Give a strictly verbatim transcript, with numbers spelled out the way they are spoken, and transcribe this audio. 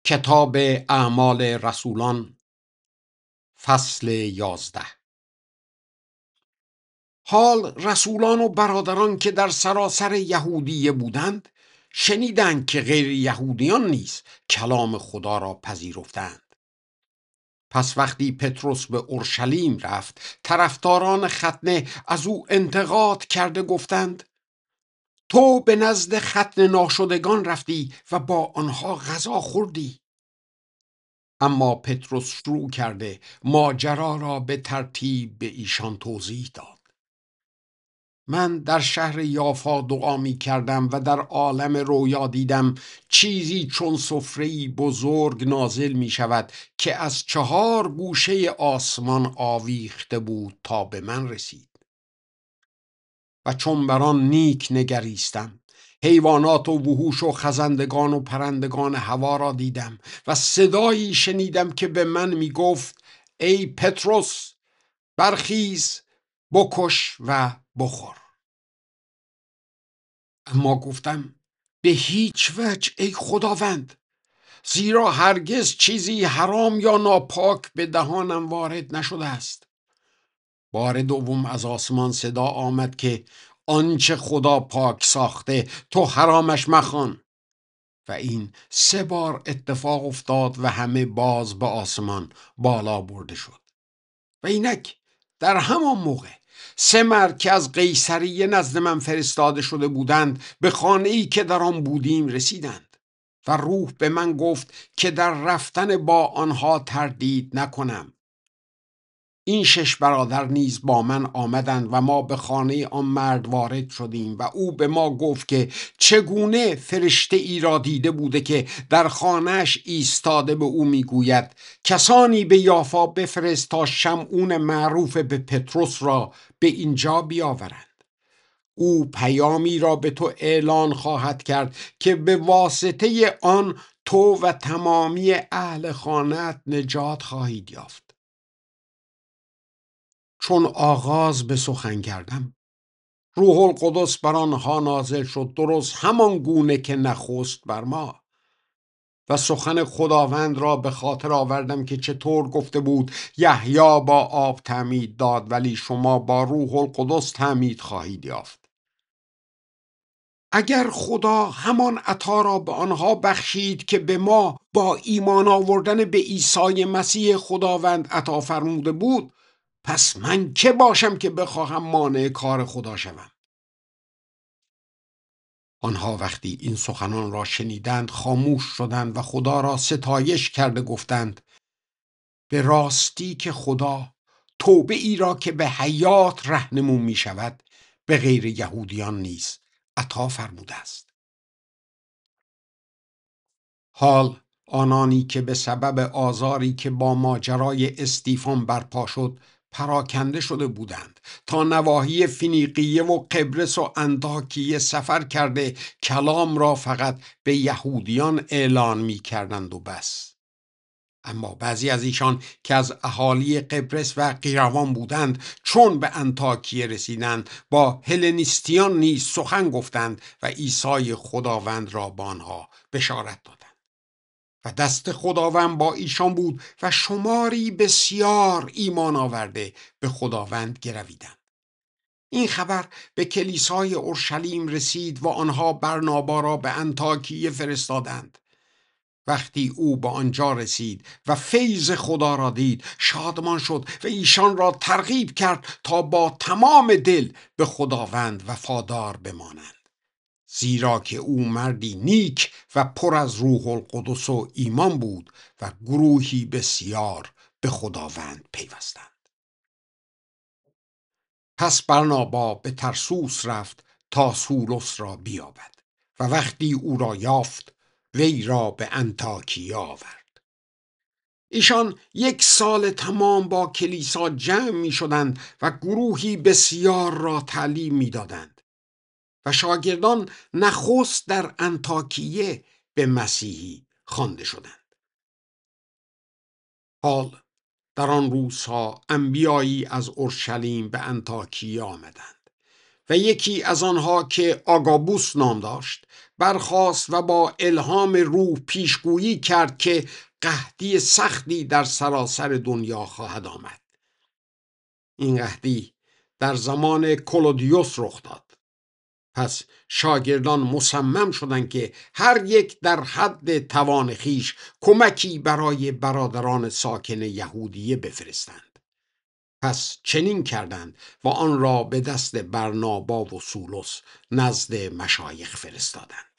کتاب اعمال رسولان فصل یازده. حال رسولان و برادران که در سراسر یهودیه بودند شنیدند که غیر یهودیان نیز کلام خدا را پذیرفتند. پس وقتی پتروس به اورشلیم رفت، طرفداران ختنه از او انتقاد کرده گفتند: تو به نزد ختنه ناشدگان رفتی و با آنها غذا خوردی. اما پتروس شروع کرده ماجرا را به ترتیب به ایشان توضیح داد. من در شهر یافا دعا می کردم و در عالم رویا دیدم چیزی چون سفره‌ای بزرگ نازل می شود که از چهار گوشه آسمان آویخته بود تا به من رسید. و چون بر آن نیک نگریستم، حیوانات و وحوش و خزندگان و پرندگان هوا را دیدم و صدایی شنیدم که به من می گفت: ای پتروس، برخیز، بکش و بخور. اما گفتم: به هیچ وجه ای خداوند، زیرا هرگز چیزی حرام یا ناپاک به دهانم وارد نشده است. بار دوم از آسمان صدا آمد که آنچه خدا پاک ساخته تو حرامش مخوان. و این سه بار اتفاق افتاد و همه باز به آسمان بالا برده شد. و اینک در همان موقع سه مرد که از قیصریه نزد من فرستاده شده بودند به خانه‌ای که در آن بودیم رسیدند و روح به من گفت که در رفتن با آنها تردید نکنم. این شش برادر نیز با من آمدند و ما به خانه آن مرد وارد شدیم و او به ما گفت که چگونه فرشته ای را دیده بوده که در خانهش ایستاده به او میگوید: کسانی به یافا بفرست تا شمعون معروف به پتروس را به اینجا بیاورند. او پیامی را به تو اعلان خواهد کرد که به واسطه آن تو و تمامی اهل خانه‌ات نجات خواهید یافت. چون آغاز به سخن کردم، روح القدس بر آنها نازل شد، درست همان گونه که نخست بر ما. و سخن خداوند را به خاطر آوردم که چطور گفته بود: یحیی با آب تعمید داد، ولی شما با روح القدس تعمید خواهید یافت. اگر خدا همان عطا را به آنها بخشید که به ما با ایمان آوردن به عیسی مسیح خداوند عطا فرموده بود، پس من که باشم که بخواهم مانع کار خدا شوم؟ آنها وقتی این سخنان را شنیدند خاموش شدند و خدا را ستایش کرده گفتند: به راستی که خدا توبه ای را که به حیات رهنمون می شود به غیر یهودیان نیز عطا فرموده است. حال آنانی که به سبب آزاری که با ماجرای استیفان برپا شد پراکنده شده بودند تا نواحی فینیقیه و قبرس و انطاکیه سفر کرده کلام را فقط به یهودیان اعلان می کردند و بس. اما بعضی از ایشان که از اهالی قبرس و قیروان بودند چون به انطاکیه رسیدند با هلنیستیان نیز سخن گفتند و عیسی خداوند را با آنها بشارت دادند. و دست خداوند با ایشان بود و شماری بسیار ایمان آورده به خداوند گرویدند. این خبر به کلیسای اورشلیم رسید و آنها برنابا را به انطاکیه فرستادند. وقتی او به آنجا رسید و فیض خدا را دید شادمان شد و ایشان را ترغیب کرد تا با تمام دل به خداوند وفادار بمانند، زیرا که او مردی نیک و پر از روح القدس و ایمان بود و گروهی بسیار به خداوند پیوستند. پس برنابا به ترسوس رفت تا سولس را بیابد و وقتی او را یافت وی را به انطاکیه آورد. ایشان یک سال تمام با کلیسا جمع می شدند و گروهی بسیار را تعلیم می دادند و شاگردان نخست در انطاکیه به مسیحی خوانده شدند. حال در آن روزها انبیایی از اورشلیم به انطاکیه آمدند و یکی از آنها که آگابوس نام داشت برخاست و با الهام روح پیشگویی کرد که قحطی سختی در سراسر دنیا خواهد آمد. این قحطی در زمان کلودیوس رخ داد. پس شاگردان مصمم شدند که هر یک در حد توان خیش کمکی برای برادران ساکن یهودیه بفرستند. پس چنین کردند و آن را به دست برنابا و سولس نزد مشایخ فرستادند.